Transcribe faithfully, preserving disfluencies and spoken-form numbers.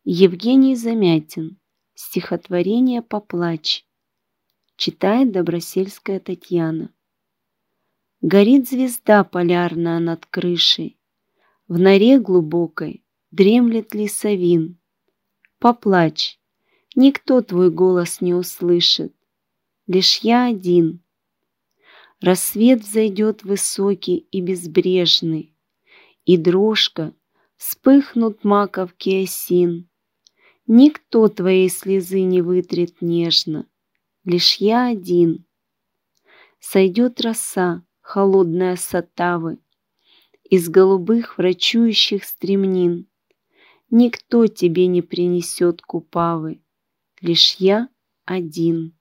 Евгений Замятин. Стихотворение «Поплачь». Читает Добросельская Татьяна. Горит звезда полярная над крышей, в норе глубокой дремлет лесовин. Поплачь, никто твой голос не услышит, лишь я один. Рассвет взойдет высокий и безбрежный, и дрожка вспыхнут маковки осин. Никто твоей слезы не вытрет нежно, лишь я один. Сойдет роса, холодная с оттавы, из голубых врачующих стремнин. Никто тебе не принесет купавы, лишь я один.